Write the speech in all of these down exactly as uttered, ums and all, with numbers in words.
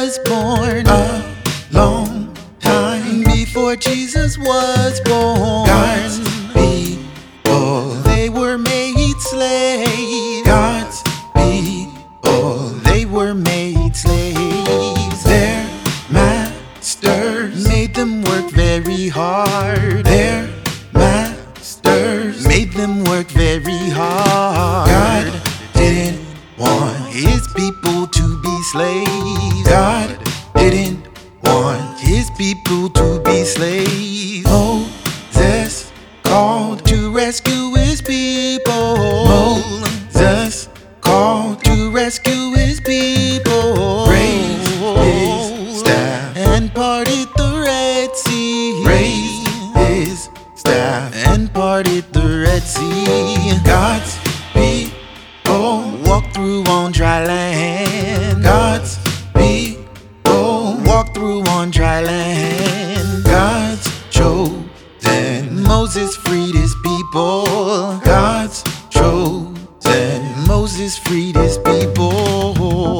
was born. A long time before Jesus was born. God's people, they were made slaves. God's people, they were made slaves. Their masters made them work very hard. Their masters made them work very hard. God didn't want his people to be slaves. God didn't want his people to be slaves. Moses called to rescue his people. Moses called to rescue his people. Raised his staff and parted the Red Sea. Raised his staff and parted the Red Sea. God's people walk through on dry land. God's people walk through on dry land. God's chosen, Moses freed his people. God's chosen, Moses freed his people.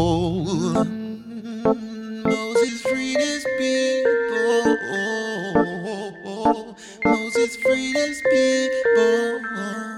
Moses freed his people. Moses freed his people.